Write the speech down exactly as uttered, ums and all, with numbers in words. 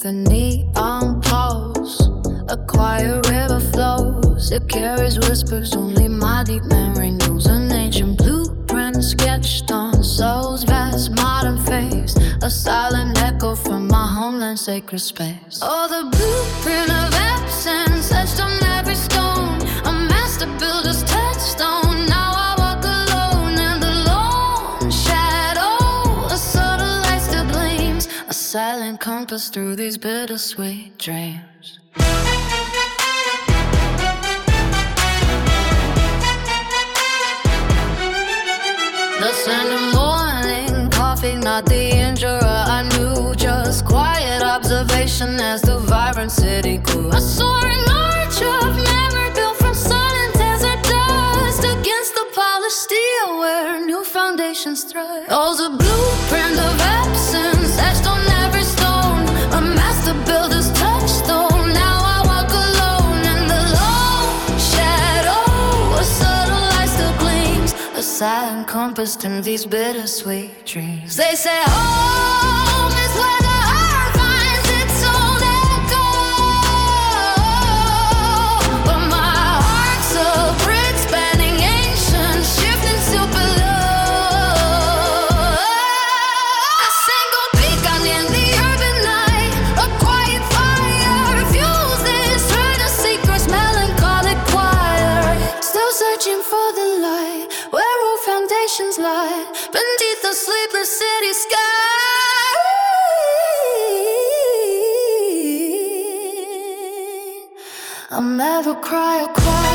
the neon pulse. A quiet river flows, it carries whispers only my deep memory knows. An ancient blueprint sketched on soul's vast modern face, a silent echo from my homeland's sacred space. Oh, the blueprint of absence etched on every stone, a master builder's touchstone. Now I walk alone in the lone shadow, a subtle light still gleams, a silent compass through these bittersweet dreams. The scent of morning coffee, not the injurer I knew, just quiet observation as the vibrant city grew. A soaring arch of memory built from sun and desert dust against the polished steel where new foundations thrive. Oh, the blueprint of absence etched on every stone, a master builder's touchstone. Now I walk alone in the lone shadow, a subtle light still gleams, a silent compass in these bittersweet dreams. They say home is where the heart finds its own echo, but my heart's a bridge spanning ancient, shifting still below. A single beacon in the urban night, a quiet fire fuels this herd of secrets, melancholic choir, still searching for the light where all foundations lie beneath the sleepless city sky. I'll never cry or cry.